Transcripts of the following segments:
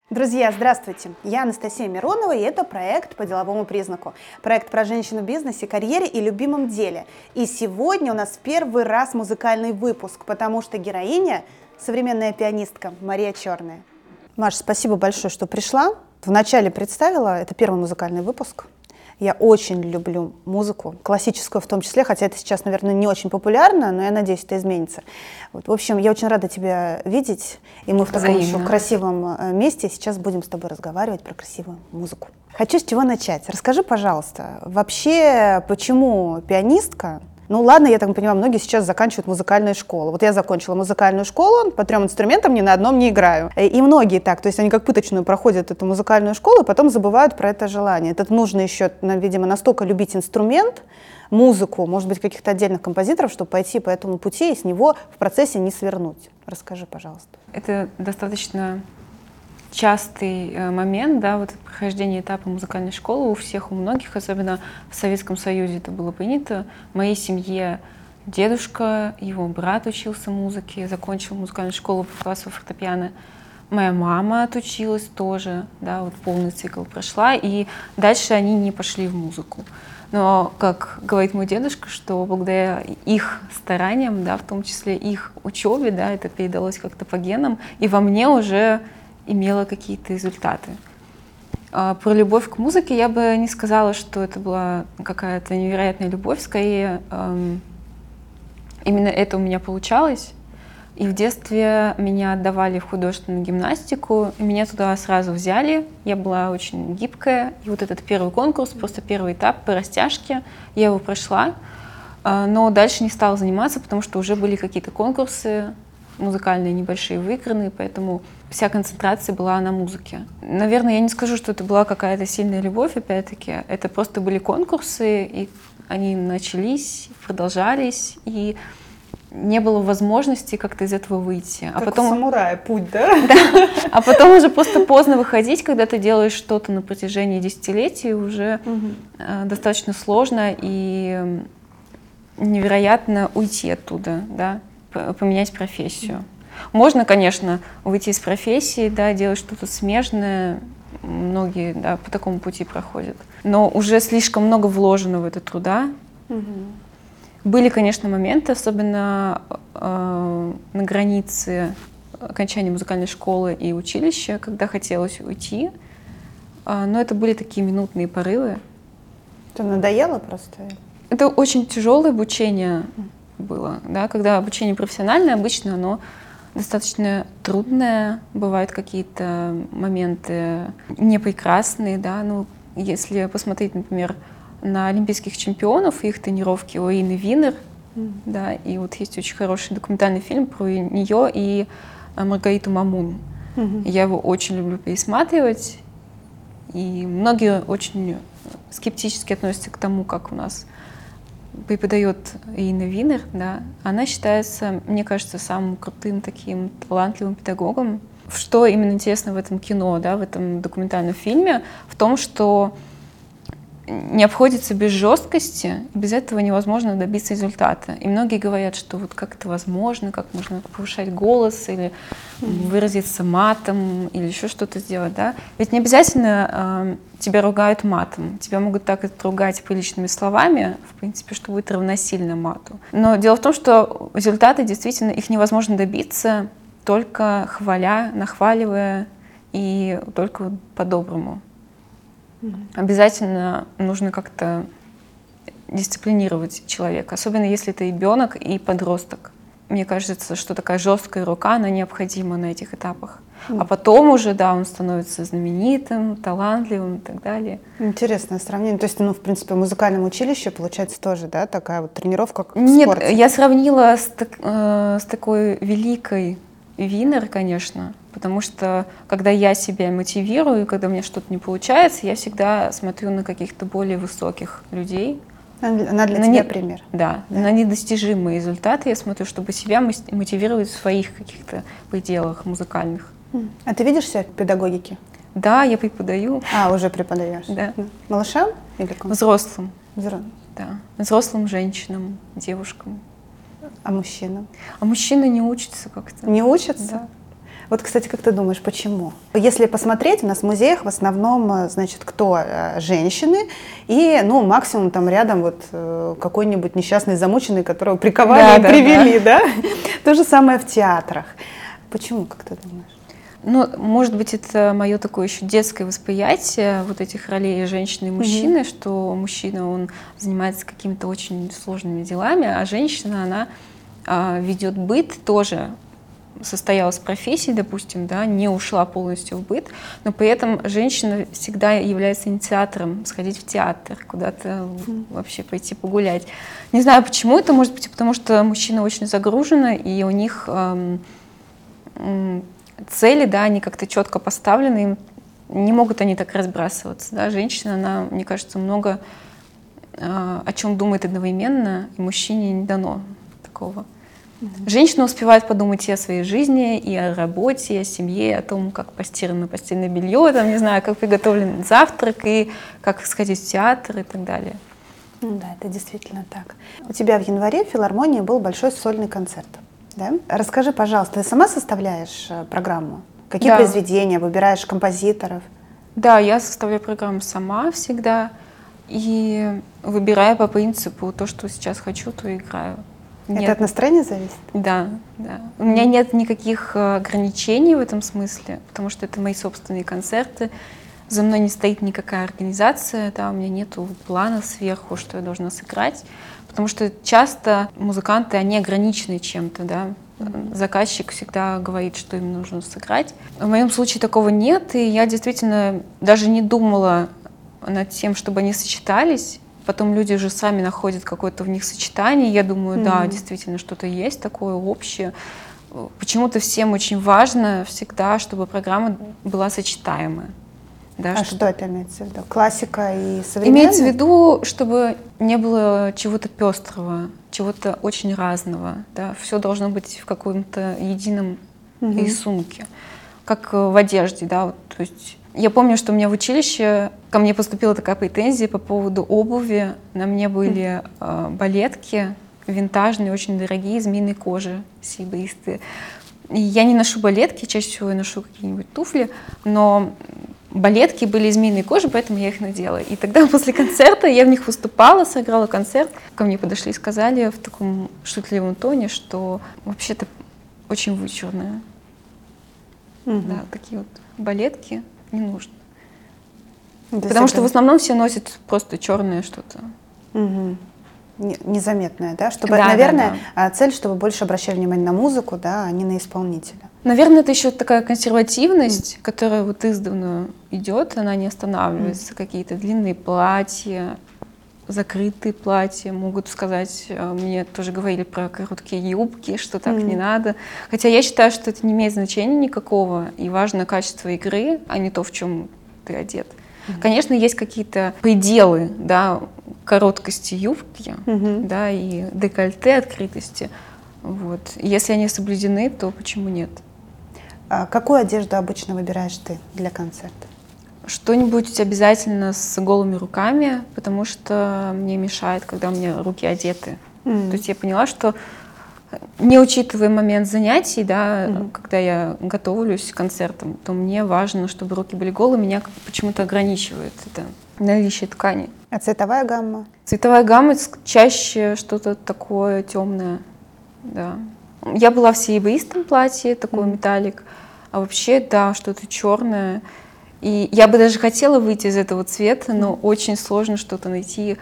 Друзья, здравствуйте! Я Анастасия Миронова, и это проект «По деловому признаку». Проект про женщину в бизнесе, карьере и любимом деле. И сегодня у нас в первый раз музыкальный выпуск, потому что героиня – современная пианистка Мария Черная. Маша, спасибо большое, что пришла. Вначале представила, это первый музыкальный выпуск. Я очень люблю музыку, классическую в том числе, хотя это сейчас, наверное, не очень популярно, но я надеюсь, это изменится. Вот. В общем, я очень рада тебя видеть, и мы в таком еще красивом месте сейчас будем с тобой разговаривать про красивую музыку. Хочу с чего начать. Расскажи, пожалуйста, вообще, почему пианистка? Ну ладно, я так понимаю, многие сейчас заканчивают музыкальную школу. Вот я закончила музыкальную школу, по 3 инструментам ни на одном не играю. И многие так, то есть они как пыточную проходят эту музыкальную школу, и потом забывают про это желание. Это нужно еще, видимо, настолько любить инструмент, музыку, может быть, каких-то отдельных композиторов, чтобы пойти по этому пути и с него в процессе не свернуть. Расскажи, пожалуйста. Это достаточно частый момент, да, вот прохождение этапа музыкальной школы у всех, у многих, особенно в Советском Союзе это было принято. В моей семье дедушка, его брат учился музыке, закончил музыкальную школу по классу фортепиано. Моя мама отучилась тоже, да, вот полный цикл прошла, и дальше они не пошли в музыку. Но, как говорит мой дедушка, что благодаря их стараниям, да, в том числе их учебе, да, это передалось как-то по генам, и во мне уже имела какие-то результаты. Про любовь к музыке я бы не сказала, что это была какая-то невероятная любовь, скорее именно это у меня получалось. И в детстве меня отдавали в художественную гимнастику, и меня туда сразу взяли. Я была очень гибкая, и вот этот первый конкурс, просто первый этап по растяжке, я его прошла, но дальше не стала заниматься, потому что уже были какие-то конкурсы музыкальные небольшие выигранные, поэтому вся концентрация была на музыке. Наверное, я не скажу, что это была какая-то сильная любовь, опять-таки. Это просто были конкурсы, и они начались, продолжались, и не было возможности как-то из этого выйти. Как потом... самурая путь, да? Да. А потом уже просто поздно выходить, когда ты делаешь что-то на протяжении десятилетий, уже достаточно сложно и невероятно уйти оттуда, да, поменять профессию. Можно, конечно, выйти из профессии, да, делать что-то смежное. Многие, да, по такому пути проходят. Но уже слишком много вложено в это труда. Были, конечно, моменты, особенно на границе окончания музыкальной школы и училища, когда хотелось уйти. Но это были такие минутные порывы. Это надоело просто? Это очень тяжелое обучение было, да, когда обучение профессиональное, обычно оно достаточно трудное, бывают какие-то моменты непрекрасные, да, ну, если посмотреть, например, на олимпийских чемпионов, их тренировки у Ирины Винер, да, и вот есть очень хороший документальный фильм про нее и Маргариту Мамун. Я его очень люблю пересматривать, и многие очень скептически относятся к тому, как у нас преподает Ирина Винер, да, она считается, мне кажется, самым крутым таким талантливым педагогом. Что именно интересно в этом кино, да, в этом документальном фильме, в том, что не обходится без жесткости, без этого невозможно добиться результата. И многие говорят, что вот как это возможно, как можно повышать голос или выразиться матом или еще что-то сделать, да? Ведь не обязательно тебя ругают матом, тебя могут так отругать приличными словами, в принципе, что будет равносильно мату. Но дело в том, что результаты действительно их невозможно добиться только хваля, нахваливая и только по-доброму. Обязательно нужно как-то дисциплинировать человека, особенно если это ребенок и подросток. Мне кажется, что такая жесткая рука, она необходима на этих этапах. А потом уже, да, он становится знаменитым, талантливым и так далее. Интересное сравнение. То есть, ну, в принципе, в музыкальном училище, получается, тоже, да, такая вот тренировка, как в спорте? Нет, я сравнила с такой великой Винер, конечно, потому что, когда я себя мотивирую, когда у меня что-то не получается, я всегда смотрю на каких-то более высоких людей. Она для тебя пример. Да, на недостижимые результаты я смотрю, чтобы себя мотивировать в своих каких-то пределах музыкальных. А ты видишь себя в педагогике? Да, я преподаю. Уже преподаешь? Да. Малышам или кому? Взрослым. Да. Взрослым женщинам, девушкам. А мужчинам? А мужчины не учатся как-то. Не учатся? Да. Вот, кстати, как ты думаешь, почему? Если посмотреть, у нас в музеях в основном, значит, кто? Женщины и, ну, максимум там рядом вот какой-нибудь несчастный замученный, которого приковали и привели, да? То же самое в театрах. Почему, как ты думаешь? Ну, может быть, это мое такое еще детское восприятие вот этих ролей женщины и мужчины, что мужчина, он занимается какими-то очень сложными делами, а женщина, она ведет быт тоже, состоялась в профессии, допустим, да, не ушла полностью в быт, но при этом женщина всегда является инициатором сходить в театр, куда-то вообще пойти погулять. Не знаю, почему это, может быть, потому что мужчины очень загружены, и у них цели, да, они как-то четко поставлены, им не могут они так разбрасываться, да. Женщина, она, мне кажется, много о чем думает одновременно, и мужчине не дано такого. Женщина успевает подумать и о своей жизни, и о работе, и о семье, и о том, как постирано постельное белье, там, не знаю, как приготовлен завтрак, и как сходить в театр и так далее. Ну да, это действительно так. У тебя в январе в филармонии был большой сольный концерт. Да? Расскажи, пожалуйста, ты сама составляешь программу? Какие произведения, выбираешь композиторов? Да, я составляю программу сама всегда и выбираю по принципу то, что сейчас хочу, то играю. Это от настроения зависит? Да, да. У меня нет никаких ограничений в этом смысле, потому что это мои собственные концерты. За мной не стоит никакая организация, да, у меня нету плана сверху, что я должна сыграть, потому что часто музыканты, они ограничены чем-то, да. Заказчик всегда говорит, что им нужно сыграть. В моем случае такого нет, и я действительно даже не думала над тем, чтобы они сочетались. Потом люди уже сами находят какое-то в них сочетание. Я думаю, да, действительно, что-то есть такое общее. Почему-то всем очень важно всегда, чтобы программа была сочетаемая. Да, а что это имеется в виду? Классика и современная? Имеется в виду, чтобы не было чего-то пестрого, чего-то очень разного. Да? Все должно быть в каком-то едином рисунке, как в одежде. Да? Вот, то есть я помню, что у меня в училище ко мне поступила такая претензия по поводу обуви. На мне были балетки винтажные, очень дорогие, из змеиной кожи, серебристые. И я не ношу балетки, чаще всего я ношу какие-нибудь туфли, но балетки были из змеиной кожи, поэтому я их надела. И тогда после концерта я в них выступала, сыграла концерт. Ко мне подошли и сказали в таком шутливом тоне, что вообще-то очень вычурная. Да, такие вот балетки не нужно. Потому что в основном все носят просто черное что-то. Незаметное, да? Чтобы, наверное, цель, чтобы больше обращали внимание на музыку, да, а не на исполнителя. Наверное, это еще такая консервативность, которая вот издавна идет, она не останавливается. Какие-то длинные платья, закрытые платья, могут сказать, мне тоже говорили про короткие юбки, что так не надо. Хотя я считаю, что это не имеет значения никакого, и важно качество игры, а не то, в чем ты одет. Конечно, есть какие-то пределы, да, короткости юбки, да, и декольте, открытости. Вот. Если они соблюдены, то почему нет? А какую одежду обычно выбираешь ты для концерта? Что-нибудь обязательно с голыми руками, потому что мне мешает, когда у меня руки одеты. То есть я поняла, что не учитывая момент занятий, да, когда я готовлюсь к концертам, то мне важно, чтобы руки были голые, меня почему-то ограничивает это наличие ткани. А цветовая гамма? Цветовая гамма чаще что-то такое темное, да. Я была в серебристом платье, такой металлик, а вообще, да, что-то черное. И я бы даже хотела выйти из этого цвета, но очень сложно что-то найти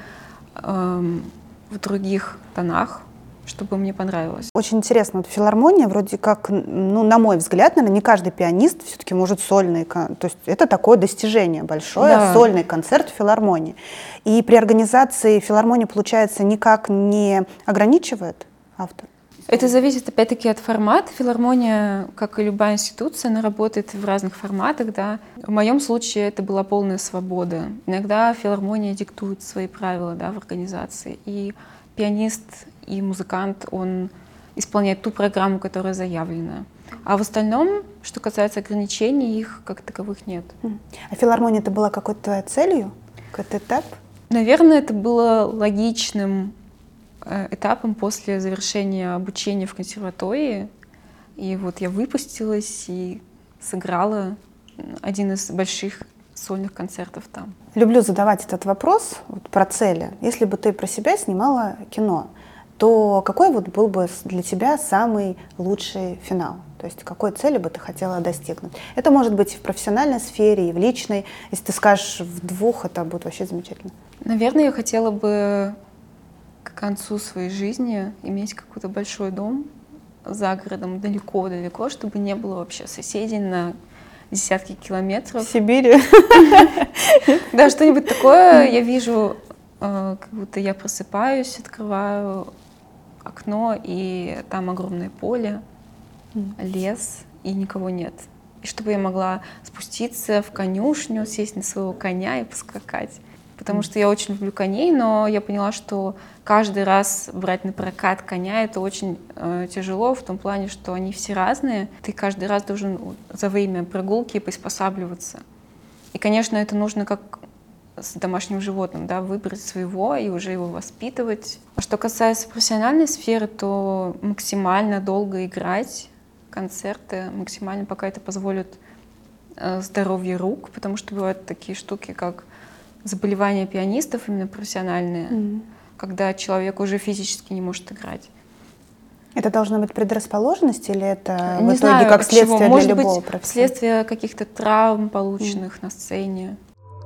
в других тонах, чтобы мне понравилось. Очень интересно, вот филармония вроде как, ну, на мой взгляд, наверное, не каждый пианист все-таки может сольный, то есть это такое достижение большое, сольный концерт в филармонии. И при организации филармонии, получается, никак не ограничивает автор? Это зависит, опять-таки, от формата. Филармония, как и любая институция, она работает в разных форматах, да. В моем случае это была полная свобода. Иногда филармония диктует свои правила, да, в организации. И пианист и музыкант, он исполняет ту программу, которая заявлена. А в остальном, что касается ограничений, их как таковых нет. А филармония это была какой-то твоей целью? Какой-то этап? Наверное, это было логичным этапом после завершения обучения в консерватории. И вот я выпустилась и сыграла один из больших сольных концертов там. Люблю задавать этот вопрос вот, про цели. Если бы ты про себя снимала кино, то какой вот был бы для тебя самый лучший финал? То есть какой цели бы ты хотела достигнуть? Это может быть и в профессиональной сфере, и в личной. Если ты скажешь в двух, это будет вообще замечательно. Наверное, я хотела бы к концу своей жизни иметь какой-то большой дом за городом, далеко-далеко, чтобы не было вообще соседей на десятки километров. В Сибири. Да, что-нибудь такое я вижу, как будто я просыпаюсь, открываю окно, и там огромное поле, лес, и никого нет. И чтобы я могла спуститься в конюшню, сесть на своего коня и поскакать. Потому что я очень люблю коней, но я поняла, что каждый раз брать на прокат коня — это очень тяжело в том плане, что они все разные. Ты каждый раз должен за время прогулки приспосабливаться. И, конечно, это нужно как с домашним животным, да, выбрать своего и уже его воспитывать. А что касается профессиональной сферы, то максимально долго играть концерты, максимально пока это позволит здоровье рук, потому что бывают такие штуки, как заболевания пианистов, именно профессиональные, когда человек уже физически не может играть. Это должна быть предрасположенность или это Не в итоге знаю, как следствие для может любого быть, профессии? следствие каких-то травм, полученных на сцене.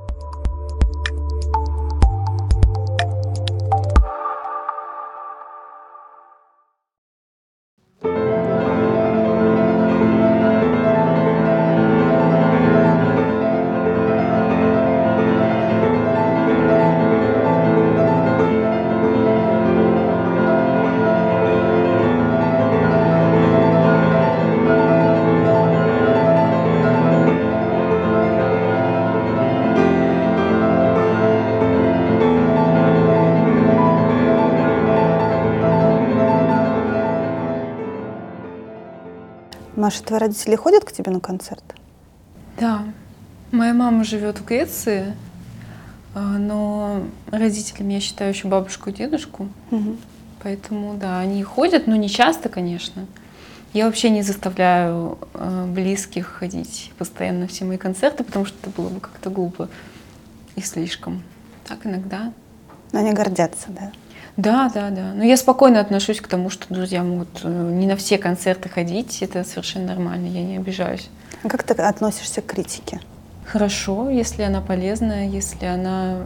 Маша, твои родители ходят к тебе на концерт? Да, моя мама живет в Греции, но родителями я считаю еще бабушку и дедушку. Поэтому, да, они ходят, но не часто, конечно. Я вообще не заставляю близких ходить постоянно на все мои концерты, потому что это было бы как-то глупо и слишком. Так иногда. Но они гордятся, да? Да, да, да. Но я спокойно отношусь к тому, что друзья могут не на все концерты ходить. Это совершенно нормально, я не обижаюсь. А как ты относишься к критике? Хорошо, если она полезная, если она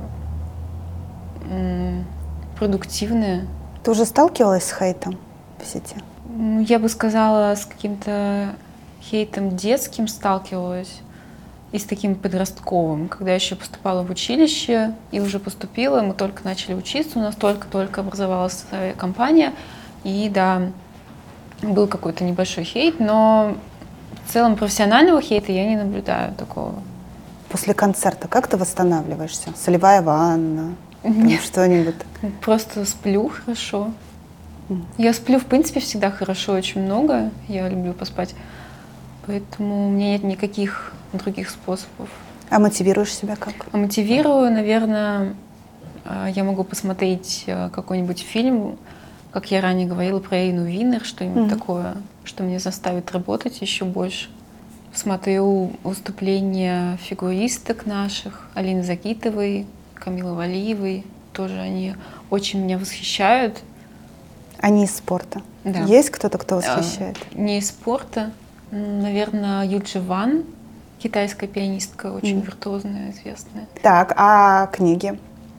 продуктивная. Ты уже сталкивалась с хейтом в сети? Я бы сказала, с каким-то хейтом детским сталкивалась и с таким подростковым. Когда я еще поступала в училище и уже поступила, мы только начали учиться, у нас только-только образовалась своя компания. И да, был какой-то небольшой хейт, но в целом профессионального хейта я не наблюдаю такого. После концерта как ты восстанавливаешься? Солевая ванна? Что-нибудь? Просто сплю хорошо. Я сплю, в принципе, всегда хорошо, очень много. Я люблю поспать. Поэтому у меня нет никаких других способов. А мотивируешь себя как? А мотивирую, наверное, я могу посмотреть какой-нибудь фильм, как я ранее говорила, про Эйну Винер, что-нибудь такое, что меня заставит работать еще больше. Смотрю выступления фигуристок наших, Алины Загитовой, Камилы Валиевой. Тоже они очень меня восхищают. Они из спорта? Да. Есть кто-то, кто восхищает? Не из спорта. Наверное, Юджи Ван, китайская пианистка, очень виртуозная, известная. Так, а книги?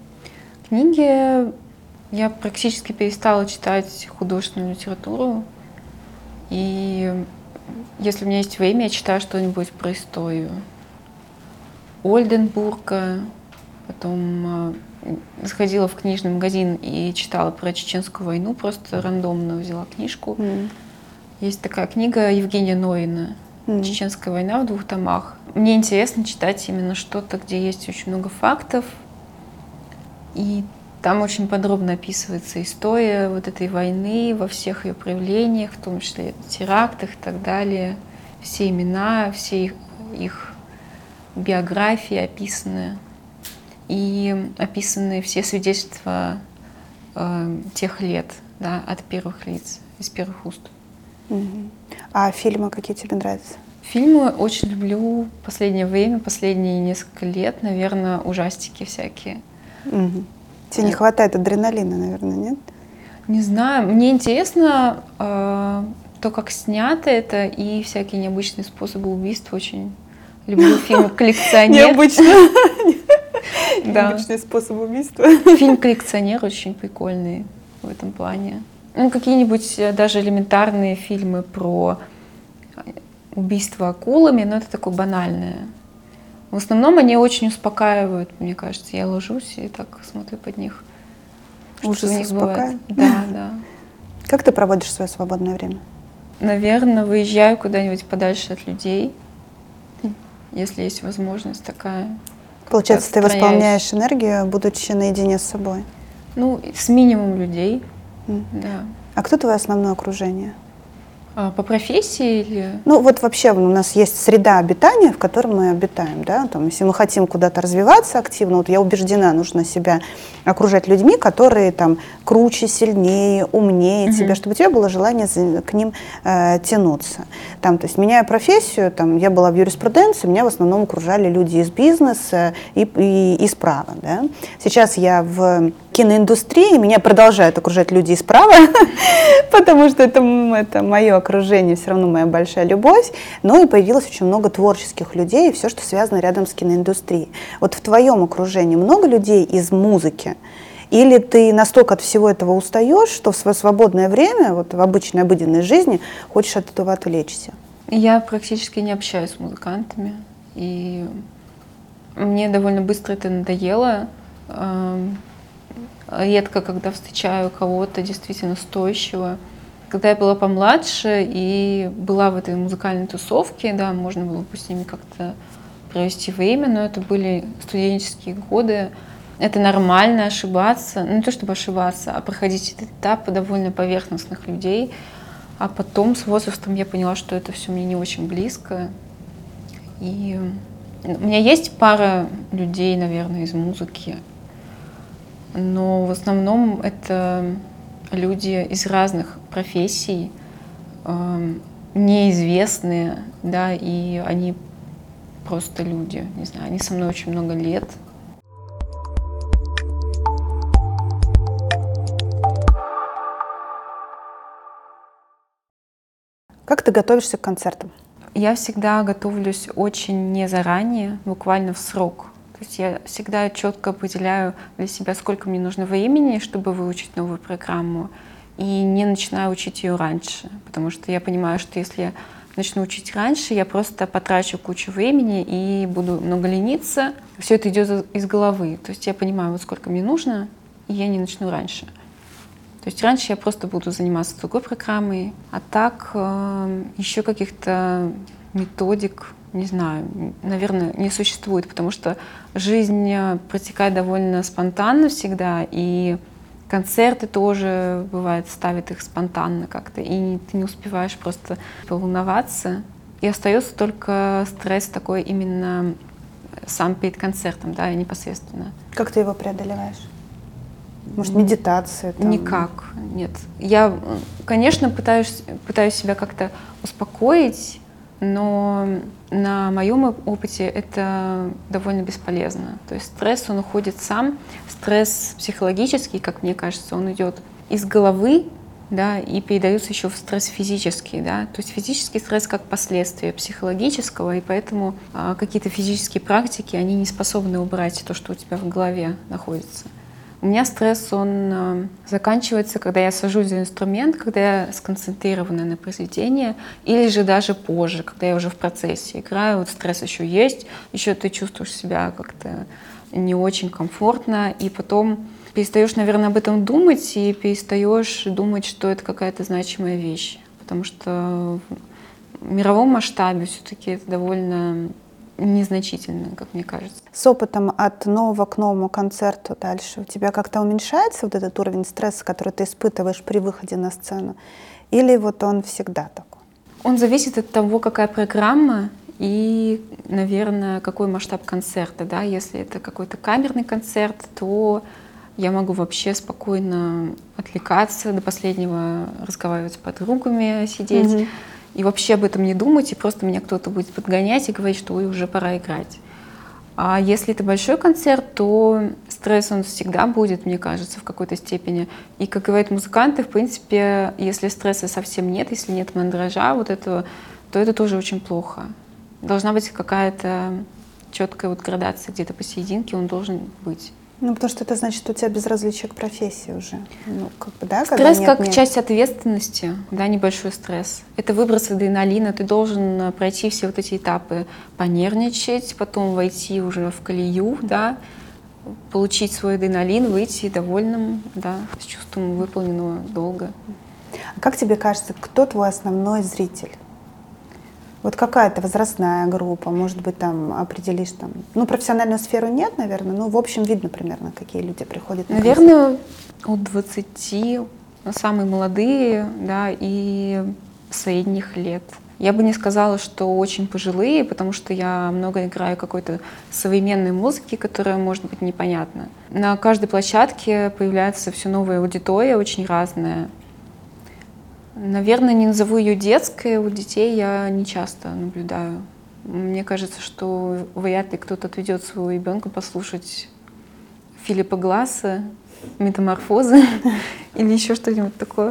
Книги я практически перестала читать художественную литературу. И если у меня есть время, я читаю что-нибудь про историю Ольденбурга. Потом сходила в книжный магазин и читала про Чеченскую войну, просто рандомно взяла книжку. Есть такая книга Евгения Нойина «Чеченская война» в 2 томах. Мне интересно читать именно что-то, где есть очень много фактов. И там очень подробно описывается история вот этой войны во всех ее проявлениях, в том числе терактах и так далее. Все имена, все их биографии описаны. И описаны все свидетельства тех лет, да, от первых лиц, из первых уст. Мгм. А фильмы какие тебе нравятся? Фильмы очень люблю в последнее время, последние несколько лет, наверное, ужастики всякие. Мгм. Тебе не хватает адреналина, наверное, нет? Не знаю, мне интересно то, как снято это, и всякие необычные способы убийств. Очень люблю фильм «Коллекционер». Необычно. Да. Необычный способ убийства. Фильм «Коллекционер» очень прикольный в этом плане. Ну, какие-нибудь даже элементарные фильмы про убийство акулами, но это такое банальное. В основном они очень успокаивают, мне кажется. Я ложусь и так смотрю под них. Ужас Что у них бывает. успокаивает? Да, да. Как ты проводишь свое свободное время? Наверное, выезжаю куда-нибудь подальше от людей, если есть возможность такая. Получается, ты Отстраняюсь. восполняешь энергию, будучи наедине с собой. Ну, с минимумом людей, М. да. А кто твое основное окружение? По профессии или... Ну вот вообще у нас есть среда обитания, в которой мы обитаем, да, там, если мы хотим куда-то развиваться активно, вот я убеждена, нужно себя окружать людьми, которые там круче, сильнее, умнее тебя, чтобы у тебя было желание к ним тянуться. Там, то есть меняя профессию, там, я была в юриспруденции, меня в основном окружали люди из бизнеса и из права, да. Сейчас я в киноиндустрии, меня продолжают окружать люди из права, потому что это мое окружение, все равно моя большая любовь, но и появилось очень много творческих людей, и все, что связано рядом с киноиндустрией. Вот в твоем окружении много людей из музыки? Или ты настолько от всего этого устаешь, что в свое свободное время, вот в обычной обыденной жизни, хочешь от этого отвлечься? Я практически не общаюсь с музыкантами, и мне довольно быстро это надоело. Редко, когда встречаю кого-то действительно стоящего. Когда я была помладше и была в этой музыкальной тусовке, да, можно было бы с ними как-то провести время, но это были студенческие годы. Это нормально ошибаться, ну не то чтобы ошибаться, а проходить этот этап довольно поверхностных людей. А потом с возрастом я поняла, что это все мне не очень близко. И у меня есть пара людей, наверное, из музыки, но в основном это люди из разных профессий, неизвестные, да, и они просто люди, не знаю, они со мной очень много лет. Как ты готовишься к концертам? Я всегда готовлюсь очень не заранее, буквально в срок. То есть я всегда четко определяю для себя, сколько мне нужно времени, чтобы выучить новую программу, и не начинаю учить ее раньше, потому что я понимаю, что если я начну учить раньше, я просто потрачу кучу времени и буду много лениться. Все это идет из головы. То есть я понимаю, вот сколько мне нужно, и я не начну раньше. То есть раньше я просто буду заниматься другой программой, а так еще каких-то методик, не знаю, наверное, не существует, потому что жизнь протекает довольно спонтанно всегда, и концерты тоже, бывает, ставят их спонтанно как-то, и ты не успеваешь просто поволноваться. И остается только стресс такой именно сам перед концертом, да, непосредственно. Как ты его преодолеваешь? Может, медитация? Там? Никак, нет. Я, конечно, пытаюсь себя как-то успокоить, но на моем опыте это довольно бесполезно. То есть стресс, он уходит сам. Стресс психологический, как мне кажется, он идет из головы, да, и передается еще в стресс физический, да. То есть физический стресс как последствие психологического, и поэтому какие-то физические практики, они не способны убрать то, что у тебя в голове находится. У меня стресс, он заканчивается, когда я сажусь за инструмент, когда я сконцентрирована на произведении, или же даже позже, когда я уже в процессе играю, вот стресс еще есть, еще ты чувствуешь себя как-то не очень комфортно, и потом перестаешь, наверное, об этом думать, и перестаешь думать, что это какая-то значимая вещь, потому что в мировом масштабе все-таки это довольно незначительно, как мне кажется. С опытом от нового к новому концерту дальше у тебя как-то уменьшается вот этот уровень стресса, который ты испытываешь при выходе на сцену? Или вот он всегда такой? Он зависит от того, какая программа и, наверное, какой масштаб концерта. Да? Если это какой-то камерный концерт, то Я могу вообще спокойно отвлекаться, до последнего разговаривать с подругами, сидеть, и вообще об этом не думать, и просто меня кто-то будет подгонять и говорить, что ой, уже пора играть. А если это большой концерт, то стресс он всегда будет, мне кажется, в какой-то степени. И, как говорят музыканты, в принципе, если стресса совсем нет, если нет мандража вот этого, то это тоже очень плохо. Должна быть какая-то четкая вот градация где-то посерединке, он должен быть. Ну, потому что это значит, что у тебя безразличие к профессии уже. Ну, как бы, да, Стресс как часть ответственности, да, небольшой стресс. Это выброс адреналина, ты должен пройти все вот эти этапы, понервничать, потом войти уже в колею, да, получить свой адреналин, выйти довольным, да, с чувством выполненного долга. А как тебе кажется, кто твой основной зритель? Вот какая-то возрастная группа, может быть, там определишь там, ну, профессиональную сферу нет, наверное, но в общем видно примерно, какие люди приходят на концерт. Наверное, от 20, самые молодые, да, и средних лет. Я бы не сказала, что очень пожилые, потому что я много играю какой-то современной музыки, которая может быть непонятна. На каждой площадке появляется все новая аудитория, очень разная. Наверное, не назову ее детской, у детей я не часто наблюдаю. Мне кажется, что вряд ли кто-то отведет своего ребенка послушать Филиппа Гласса, «Метаморфозы» или еще что-нибудь такое.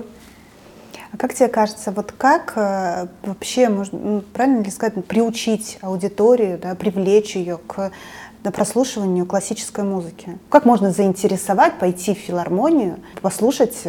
А как тебе кажется, вот как вообще можно, ну, правильно ли сказать, приучить аудиторию, да, привлечь ее к прослушиванию классической музыки? Как можно заинтересовать, пойти в филармонию, послушать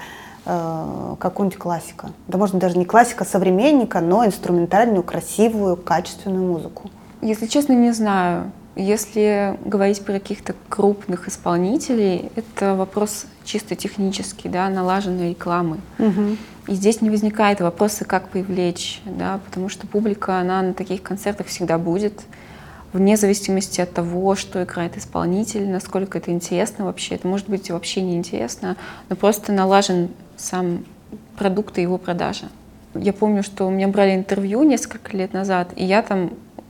какую-нибудь классика? Да можно даже не классика современника, но инструментальную, красивую, качественную музыку. Если честно, не знаю. Если говорить про каких-то крупных исполнителей, это вопрос чисто технический, да, налаженной рекламы. И здесь не возникает вопроса, как привлечь, да, потому что публика, она на таких концертах всегда будет, вне зависимости от того, что играет исполнитель, насколько это интересно вообще. Это может быть вообще неинтересно, но просто налажен сам продукт и его продажа. Я помню, что у меня брали интервью несколько лет назад, и я там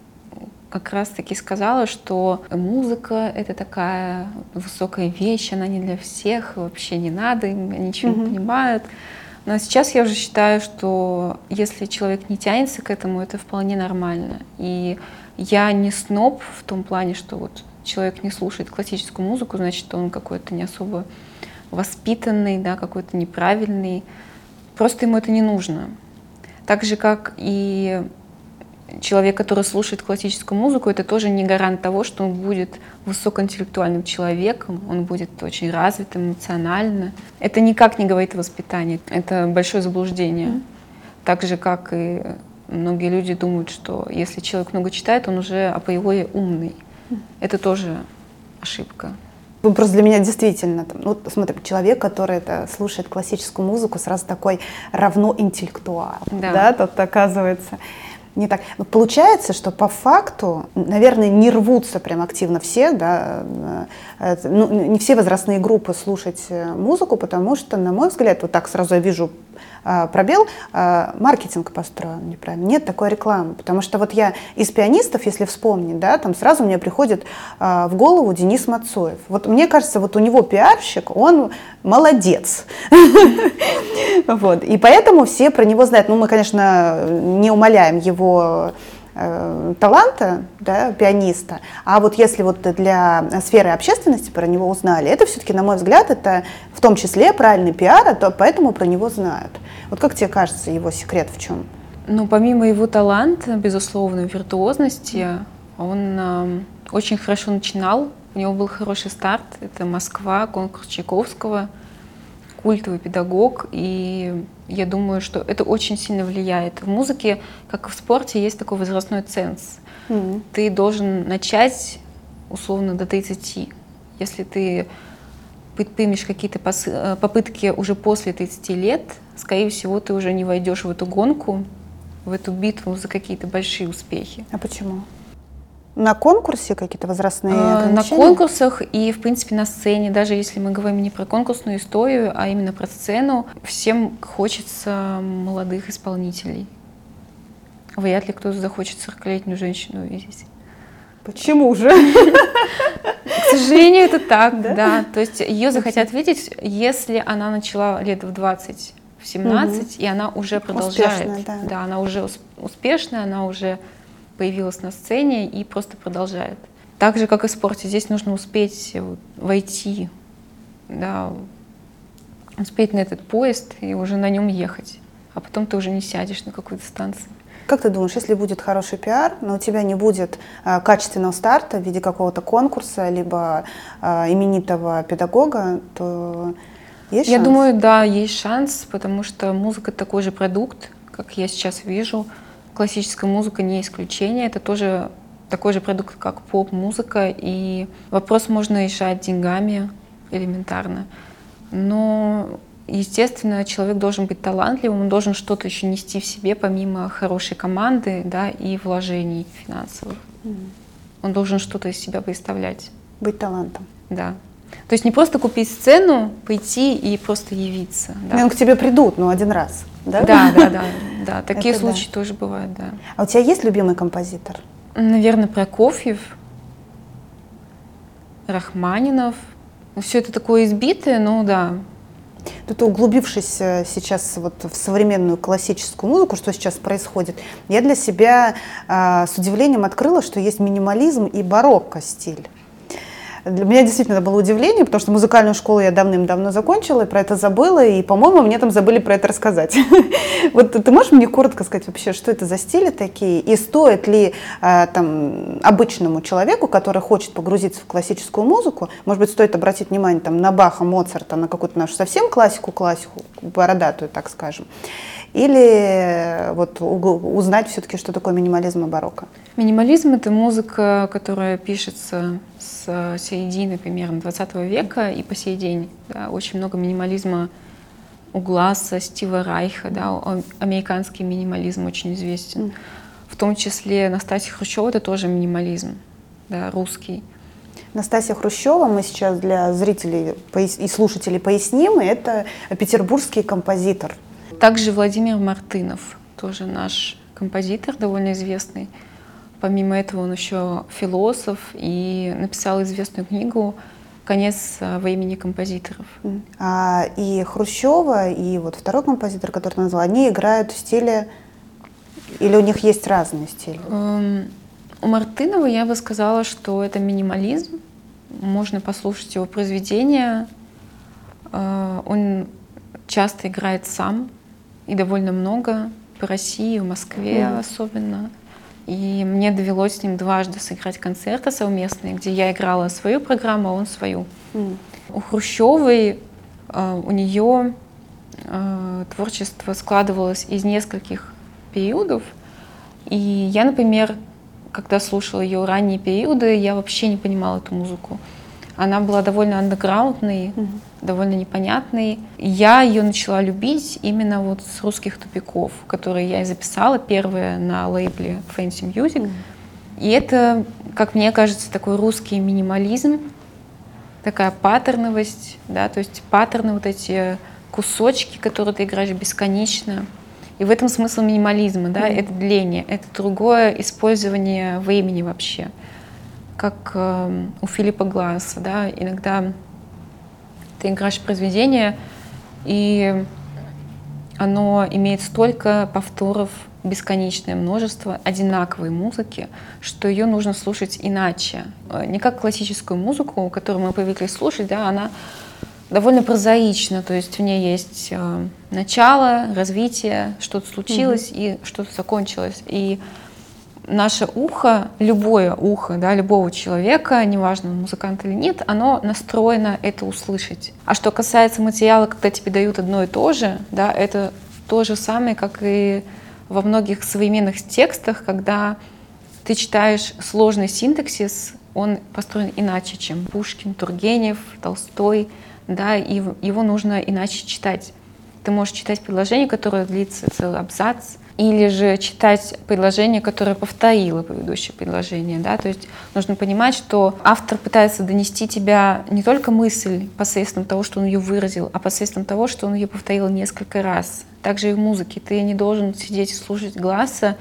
как раз-таки сказала, что музыка — это такая высокая вещь, она не для всех, вообще не надо, они ничего не понимают. Но сейчас я уже считаю, что если человек не тянется к этому, это вполне нормально. И я не сноб в том плане, что вот человек не слушает классическую музыку, значит, он какой-то не особо воспитанный, да, какой-то неправильный. Просто ему это не нужно. Так же, как и человек, который слушает классическую музыку, это тоже не гарант того, что он будет высокоинтеллектуальным человеком, он будет очень развитым эмоционально. Это никак не говорит о воспитании, это большое заблуждение. Так же, как и многие люди думают, что если человек много читает, он уже априори умный. Это тоже ошибка. Просто для меня действительно, ну, смотри, человек, который слушает классическую музыку, сразу такой равно интеллектуал, да, тут оказывается не так. Но получается, что по факту, наверное, не рвутся прям активно все, да, ну, не все возрастные группы слушать музыку, потому что, на мой взгляд, вот так сразу я вижу пробел, маркетинг построен неправильно, нет такой рекламы, потому что вот я из пианистов, если вспомнить, да, там сразу мне приходит в голову Денис Мацоев. Вот мне кажется, вот у него пиарщик, он молодец. И поэтому все про него знают. Ну, мы, конечно, не умаляем его таланта, да, пианиста, а вот если вот для сферы общественности про него узнали, это все-таки, на мой взгляд, это в том числе правильный пиар, то поэтому про него знают. Вот как тебе кажется, его секрет в чем? Ну, помимо его таланта, безусловно, виртуозности, он очень хорошо начинал, у него был хороший старт, это Москва, конкурс Чайковского, культовый педагог, и я думаю, что это очень сильно влияет. В музыке, как и в спорте, есть такой возрастной ценз. Ты должен начать условно до 30. Если ты предпримешь какие-то попытки уже после 30 лет, скорее всего, ты уже не войдешь в эту гонку, в эту битву за какие-то большие успехи. А почему? На конкурсе какие-то возрастные ограничения? На конкурсах и, в принципе, на сцене, даже если мы говорим не про конкурсную историю, а именно про сцену, всем хочется молодых исполнителей. Вряд ли кто-то захочет 40-летнюю женщину увидеть. Почему же? К сожалению, это так, Да? да. То есть ее захотят видеть, если она начала лет в 20, в 17, и она уже продолжает. Успешная, да. Да, она уже успешная, она уже появилась на сцене и просто продолжает. Так же, как и в спорте, здесь нужно успеть войти, да, успеть на этот поезд и уже на нем ехать. А потом ты уже не сядешь на какой-то станции. Как ты думаешь, если будет хороший пиар, но у тебя не будет качественного старта в виде какого-то конкурса, либо именитого педагога, то есть Я шанс? думаю, да, есть шанс, потому что музыка такой же продукт, как я сейчас вижу. Классическая музыка не исключение, это тоже такой же продукт, как поп-музыка, и вопрос можно решать деньгами элементарно. Но, естественно, человек должен быть талантливым, он должен что-то еще нести в себе, помимо хорошей команды, да, и вложений финансовых. Он должен что-то из себя представлять. Быть талантом. Да. То есть не просто купить сцену, пойти и просто явиться. Да, Ну, к тебе придут, ну, один раз, да? да. Такие Это случаи тоже бывают, да. А у тебя есть любимый композитор? Наверное, Прокофьев, Рахманинов. Все это такое избитое, но да. Тут, углубившись сейчас вот в современную классическую музыку, что сейчас происходит, я для себя с удивлением открыла, что есть минимализм и барокко стиль. Для меня действительно это было удивление, потому что музыкальную школу я давным-давно закончила, и про это забыла, и, по-моему, мне там забыли про это рассказать. Вот ты можешь мне коротко сказать вообще, что это за стили такие, и стоит ли там обычному человеку, который хочет погрузиться в классическую музыку, может быть, стоит обратить внимание там на Баха, Моцарта, на какую-то нашу совсем классику, бородатую, так скажем, или вот узнать все-таки, что такое минимализм и барокко? Минимализм — это музыка, которая пишется с середины примерно 20 века и по сей день. Да, очень много минимализма у Гласса, Стива Райха, да, американский минимализм очень известен. В том числе Настасья Хрущева — это тоже минимализм, да, русский. Настасья Хрущева, мы сейчас для зрителей и слушателей поясним, это петербургский композитор. Также Владимир Мартынов, тоже наш композитор, довольно известный. Помимо этого он еще философ и написал известную книгу «Конец во имени композиторов». И Хрущева, и вот второй композитор, который ты назвал, они играют в стиле, или у них есть разные стили? У Мартынова я бы сказала, что это минимализм. Можно послушать его произведения. Он часто играет сам, и довольно много, по России, в Москве особенно. И мне довелось с ним дважды сыграть концерты совместные, где я играла свою программу, а он свою. У Хрущевой, у нее творчество складывалось из нескольких периодов. И я, например, когда слушала ее ранние периоды, я вообще не понимала эту музыку. Она была довольно андеграундной, довольно непонятной. И я ее начала любить именно вот с русских тупиков, которые я и записала первые на лейбле Fancy Music. И это, как мне кажется, такой русский минимализм, такая паттерновость, да, то есть паттерны, вот эти кусочки, которые ты играешь бесконечно. И в этом смысл минимализма, да, это дление, это другое использование времени вообще. Как у Филиппа Гласса, да, иногда ты играешь произведение, и оно имеет столько повторов, бесконечное множество одинаковой музыки, что ее нужно слушать иначе. Не как классическую музыку, которую мы привыкли слушать, да, она довольно прозаична, то есть в ней есть начало, развитие, что-то случилось и что-то закончилось. И наше ухо, любое ухо, да, любого человека, неважно, он музыкант или нет, оно настроено это услышать. А что касается материала, когда тебе дают одно и то же, да, это то же самое, как и во многих современных текстах, когда ты читаешь сложный синтаксис, он построен иначе, чем Пушкин, Тургенев, Толстой, да, и его нужно иначе читать. Ты можешь читать предложение, которое длится целый абзац, или же читать предложение, которое повторило предыдущее предложение. Да? То есть нужно понимать, что автор пытается донести тебя не только мысль посредством того, что он ее выразил, а посредством того, что он ее повторил несколько раз. Также и в музыке. Ты не должен сидеть и слушать Гласса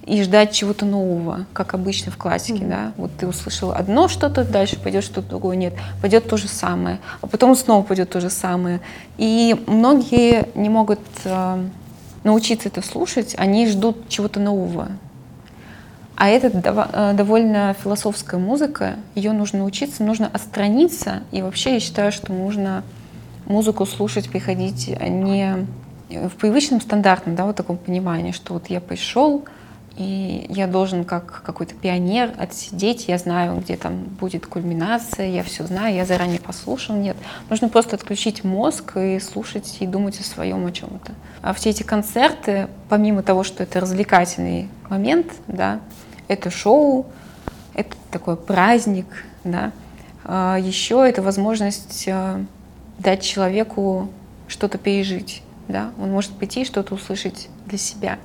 и ждать чего-то нового, как обычно в классике, да. Вот ты услышал одно что-то, дальше пойдет что-то другое, нет, пойдет то же самое, а потом снова пойдет то же самое. И многие не могут научиться это слушать, они ждут чего-то нового. А это довольно философская музыка, ее нужно учиться, нужно отстраниться, и вообще я считаю, что нужно музыку слушать, приходить не в привычном, стандартном, да, вот таком понимании, что вот я пришел, и я должен как какой-то пионер отсидеть, я знаю, где там будет кульминация, я все знаю, я заранее послушал. Нет, нужно просто отключить мозг и слушать, и думать о своем, о чем-то. А все эти концерты, помимо того, что это развлекательный момент, да, это шоу, это такой праздник, да, еще это возможность дать человеку что-то пережить, да, он может прийти и что-то услышать для себя.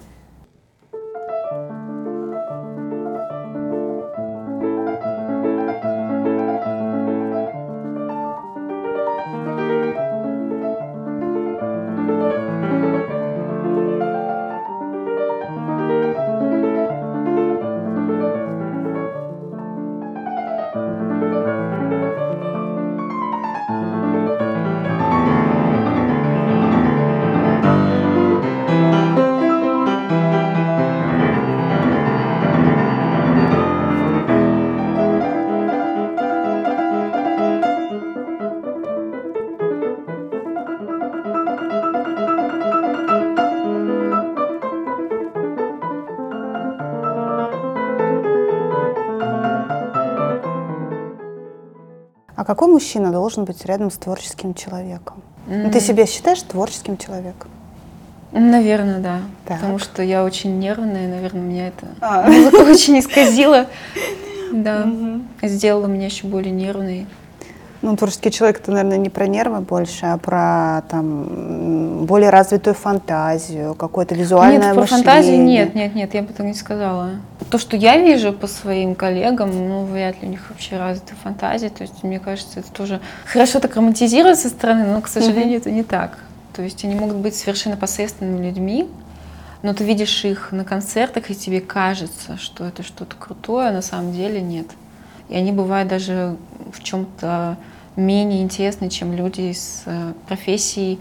А какой мужчина должен быть рядом с творческим человеком? Ты себя считаешь творческим человеком? Наверное, да. Так. Потому что я очень нервная, наверное, меня это музыка очень исказила. Да, сделала меня еще более нервной. Ну, творческий человек — это, наверное, не про нервы больше, а про там более развитую фантазию, какое-то визуальное мышление. Нет, про фантазию нет, я бы так не сказала. То, что я вижу по своим коллегам, ну, вряд ли у них вообще развита фантазия. То есть, мне кажется, это тоже хорошо так романтизируют со стороны, но, к сожалению, это не так. То есть они могут быть совершенно посредственными людьми, но ты видишь их на концертах, и тебе кажется, что это что-то крутое, а на самом деле нет. И они бывают даже в чем-то менее интересны, чем люди из профессий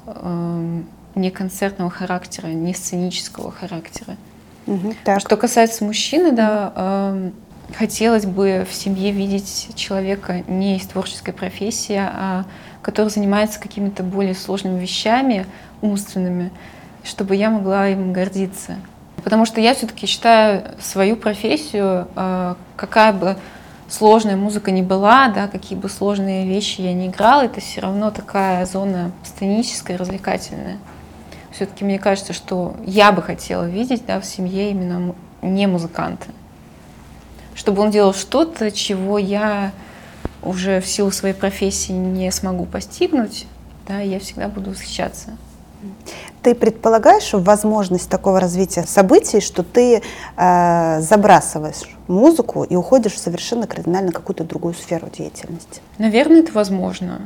не концертного характера, не сценического характера. Что касается мужчины, да, хотелось бы в семье видеть человека не из творческой профессии, а который занимается какими-то более сложными вещами, умственными, чтобы я могла им гордиться. Потому что я все-таки считаю свою профессию, какая бы сложная музыка ни была, да, какие бы сложные вещи я ни играла, это все равно такая зона сценическая, развлекательная. Все-таки мне кажется, что я бы хотела видеть, да, в семье именно не музыканта. Чтобы он делал что-то, чего я уже в силу своей профессии не смогу постигнуть, да, я всегда буду восхищаться. Ты предполагаешь возможность такого развития событий, что ты забрасываешь музыку и уходишь в совершенно кардинально какую-то другую сферу деятельности? Наверное, это возможно.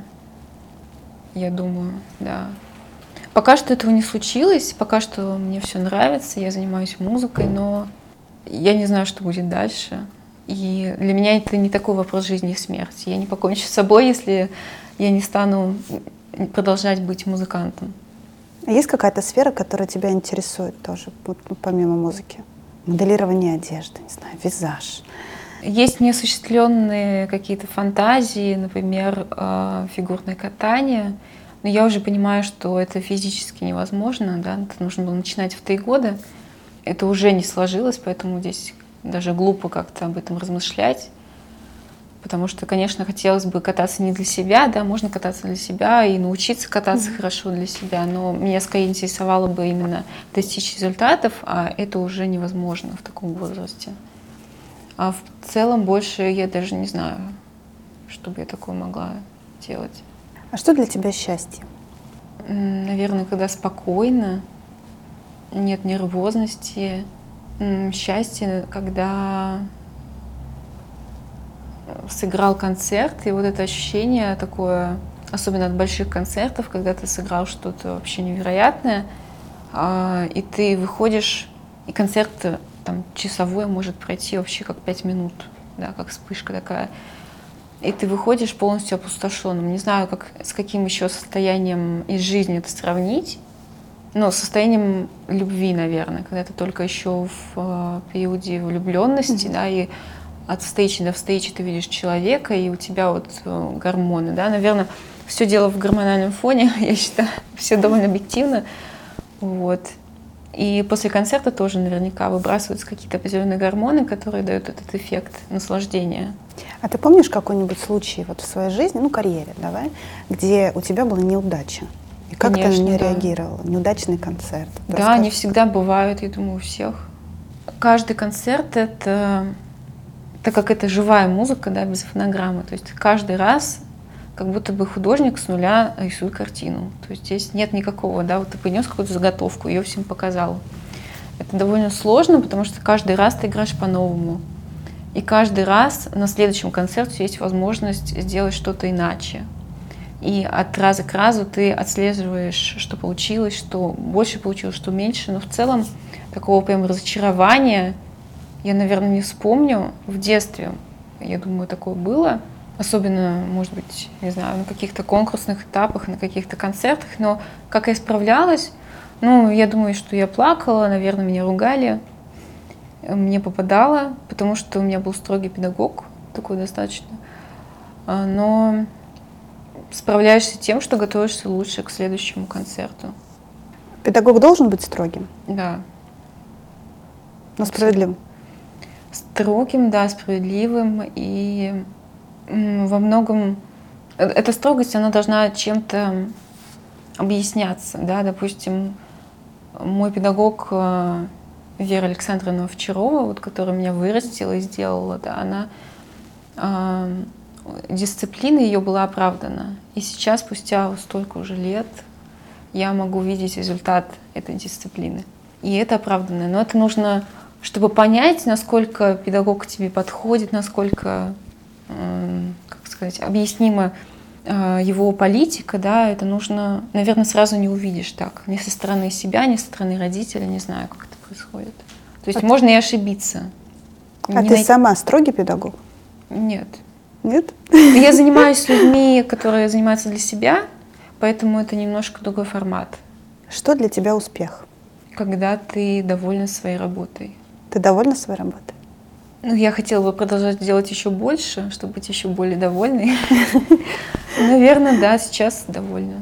Я думаю, да. Пока что этого не случилось, пока что мне все нравится, я занимаюсь музыкой, но я не знаю, что будет дальше. И для меня это не такой вопрос жизни и смерти. Я не покончу с собой, если я не стану продолжать быть музыкантом. Есть какая-то сфера, которая тебя интересует тоже, помимо музыки? Моделирование одежды, не знаю, визаж. Есть неосуществленные какие-то фантазии, например, фигурное катание. Но я уже понимаю, что это физически невозможно. Да? Это нужно было начинать в 3 года. Это уже не сложилось, поэтому здесь даже глупо как-то об этом размышлять. Потому что, конечно, хотелось бы кататься не для себя, да, можно кататься для себя и научиться кататься хорошо для себя, но меня скорее интересовало бы именно достичь результатов, а это уже невозможно в таком возрасте. А в целом больше я даже не знаю, что бы я такое могла делать. А что для тебя счастье? Наверное, когда спокойно, нет нервозности. Счастье, когда сыграл концерт, и вот это ощущение такое, особенно от больших концертов, когда ты сыграл что-то вообще невероятное, и ты выходишь, и концерт там часовой может пройти вообще как 5 минут, да, как вспышка такая. И ты выходишь полностью опустошенным. Не знаю, с каким еще состоянием из жизни это сравнить, но состоянием любви, наверное, когда ты только еще в периоде влюбленности, да, и от встречи до встречи ты видишь человека, и у тебя вот гормоны, да, наверное, все дело в гормональном фоне, я считаю, все довольно объективно, вот. И после концерта тоже наверняка выбрасываются какие-то определенные гормоны, которые дают этот эффект наслаждения. А ты помнишь какой-нибудь случай вот в своей жизни, ну, карьере, давай, где у тебя была неудача? И как ты на нее реагировала? Неудачный концерт? Да, они всегда бывают, я думаю, у всех. Каждый концерт — это, так как это живая музыка, да, без фонограммы, то есть каждый раз как будто бы художник с нуля рисует картину. То есть здесь нет никакого, да, вот ты принес какую-то заготовку, ее всем показал. Это довольно сложно, потому что каждый раз ты играешь по-новому. И каждый раз на следующем концерте есть возможность сделать что-то иначе. И от раза к разу ты отслеживаешь, что получилось, что больше получилось, что меньше. Но в целом такого прям разочарования я, наверное, не вспомню. В детстве, я думаю, такое было. Особенно, может быть, не знаю, на каких-то конкурсных этапах, на каких-то концертах. Но как я справлялась, ну, я думаю, что я плакала, наверное, меня ругали. Мне попадало, потому что у меня был строгий педагог, такой достаточно. Но справляешься тем, что готовишься лучше к следующему концерту. Педагог должен быть строгим? Да. Но справедливым? Строгим, да, справедливым. И во многом эта строгость, она должна чем-то объясняться. Да? Допустим, мой педагог Вера Александровна Овчарова, вот, которая меня вырастила и сделала, да, она, дисциплина ее была оправдана. И сейчас, спустя столько уже лет, я могу видеть результат этой дисциплины. И это оправданно. Но это нужно, чтобы понять, насколько педагог к тебе подходит, насколько, как сказать, объяснима его политика, да, это нужно, наверное, сразу не увидишь так. Ни со стороны себя, ни со стороны родителя, не знаю, как это происходит. То есть можно и ошибиться. А ты сама строгий педагог? Нет. Нет? Я занимаюсь с людьми, которые занимаются для себя, поэтому это немножко другой формат. Что для тебя успех? Когда ты довольна своей работой. Ты довольна своей работой? Ну, я хотела бы продолжать делать еще больше, чтобы быть еще более довольной. Наверное, да, сейчас довольна.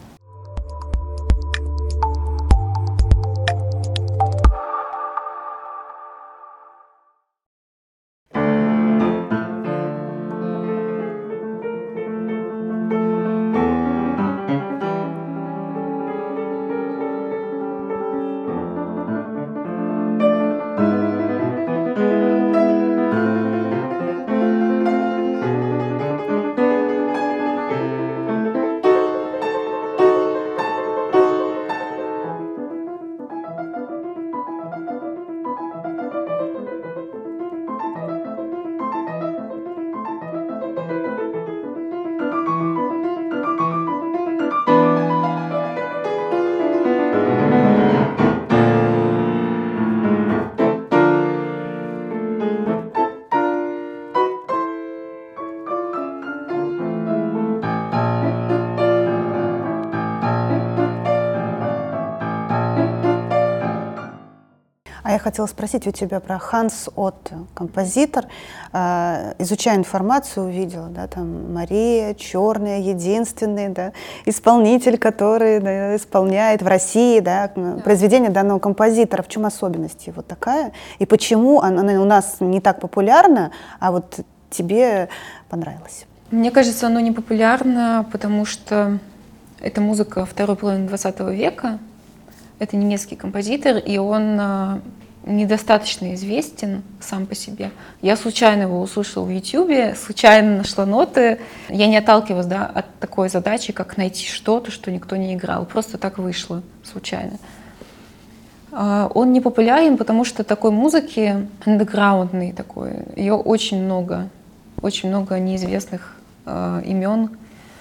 А я хотела спросить у тебя про Ханс Отто, композитор. Изучая информацию, увидела, да, там Мария Черная, единственный, да, исполнитель, который, да, исполняет в России, да, произведение данного композитора. В чем особенность его такая? И почему она у нас не так популярна, а вот тебе понравилась? Мне кажется, оно не популярно, потому что это музыка второй половины 20 века. Это немецкий композитор, и он недостаточно известен сам по себе. Я случайно его услышала в YouTube, случайно нашла ноты. Я не отталкивалась, да, от такой задачи, как найти что-то, что никто не играл. Просто так вышло случайно. Он не популярен, потому что такой музыки андеграундной такой, ее очень много неизвестных имен.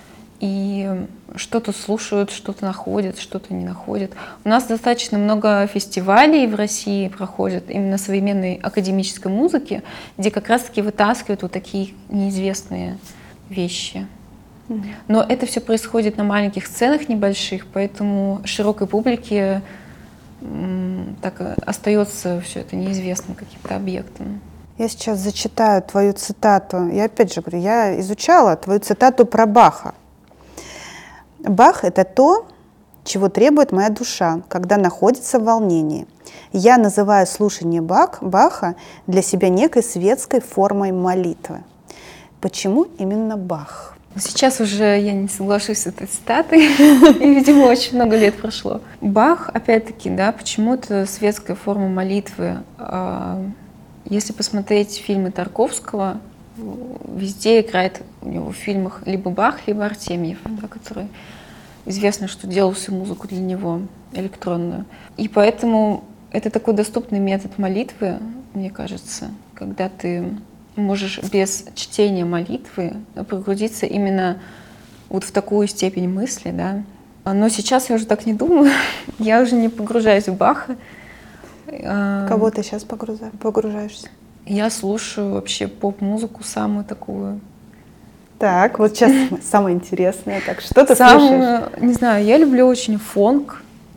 и что-то слушают, что-то находят, что-то не находят. У нас достаточно много фестивалей в России проходят именно современной академической музыки, где как раз-таки вытаскивают вот такие неизвестные вещи. Но это все происходит на маленьких сценах небольших, поэтому широкой публике так остается все это неизвестным каким-то объектом. Я сейчас зачитаю твою цитату. Я опять же говорю, я изучала твою цитату про Баха. «Бах — это то, чего требует моя душа, когда находится в волнении. Я называю слушание Баха для себя некой светской формой молитвы». Почему именно Бах? Сейчас уже я не соглашусь с этой цитатой, и, видимо, очень много лет прошло. Бах, опять-таки, да, почему это светская форма молитвы? Если посмотреть фильмы Тарковского, везде играет у него в фильмах либо Бах, либо Артемьев, да, который известно, что делал всю музыку для него, электронную. И поэтому это такой доступный метод молитвы, мне кажется, когда ты можешь без чтения молитвы погрузиться именно вот в такую степень мысли, да. Но сейчас я уже так не думаю, я уже не погружаюсь в Баха. Кого ты сейчас погружаешься? Я слушаю вообще поп-музыку самую такую. Так, вот сейчас самое интересное. Так, что ты слушаешь? Не знаю, я люблю очень фонк.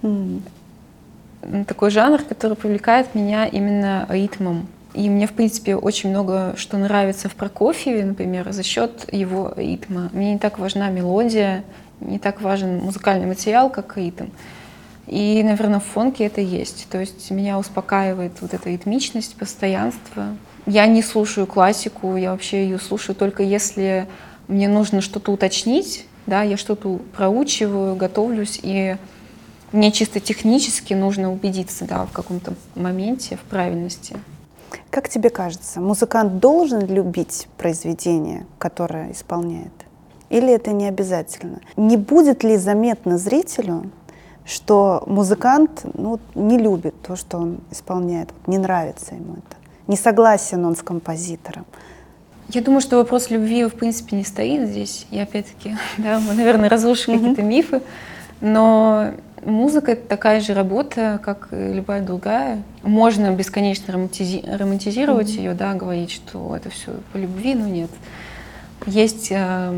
Такой жанр, который привлекает меня именно ритмом. И мне, в принципе, очень много что нравится в Прокофьеве, например, за счет его ритма. Мне не так важна мелодия, не так важен музыкальный материал, как ритм. И, наверное, в фонке это есть. То есть меня успокаивает вот эта ритмичность, постоянство. Я не слушаю классику, я вообще ее слушаю только если мне нужно что-то уточнить, да, я что-то проучиваю, готовлюсь, и мне чисто технически нужно убедиться, да, в каком-то моменте, в правильности. Как тебе кажется, музыкант должен любить произведение, которое исполняет? Или это не обязательно? Не будет ли заметно зрителю, что музыкант не любит то, что он исполняет, не нравится ему это, не согласен он с композитором? Я думаю, что вопрос любви, в принципе, не стоит здесь. И опять-таки, да, мы, наверное, разрушили какие-то мифы, но музыка — это такая же работа, как и любая другая. Можно бесконечно романтизировать ее, да, говорить, что это все по любви, но нет. Есть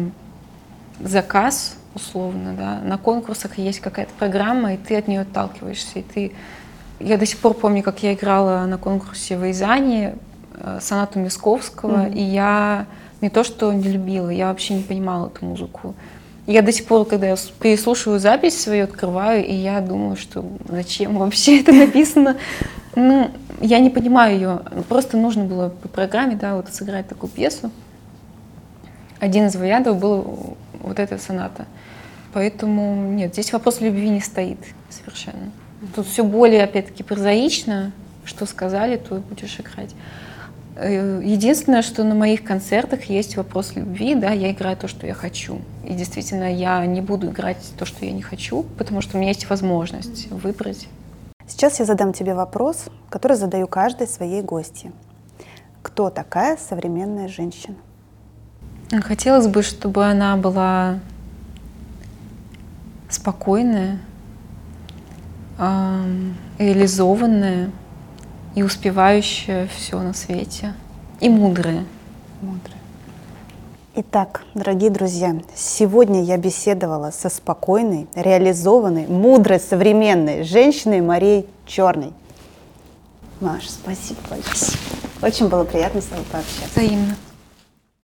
заказ, условно, да, на конкурсах есть какая-то программа, и ты от нее отталкиваешься. Я до сих пор помню, как я играла на конкурсе в Рязани сонату Мясковского, и я не то что не любила, я вообще не понимала эту музыку. Я до сих пор, когда я переслушиваю запись свою, открываю, и я думаю, что зачем вообще это написано. Я не понимаю ее. Просто нужно было по программе, да, вот сыграть такую пьесу. Один из вариантов был вот эта соната. Поэтому нет, здесь вопрос любви не стоит совершенно. Тут все более, опять-таки, прозаично. Что сказали, то и будешь играть. Единственное, что на моих концертах есть вопрос любви, да, я играю то, что я хочу. И действительно, я не буду играть то, что я не хочу, потому что у меня есть возможность выбрать. Сейчас я задам тебе вопрос, который задаю каждой своей гостье. Кто такая современная женщина? Хотелось бы, чтобы она была спокойная, реализованная и успевающая все на свете, и мудрая. Итак, дорогие друзья, сегодня я беседовала со спокойной, реализованной, мудрой, современной женщиной Марией Черной. Маш, спасибо большое. Очень было приятно с тобой пообщаться. Взаимно.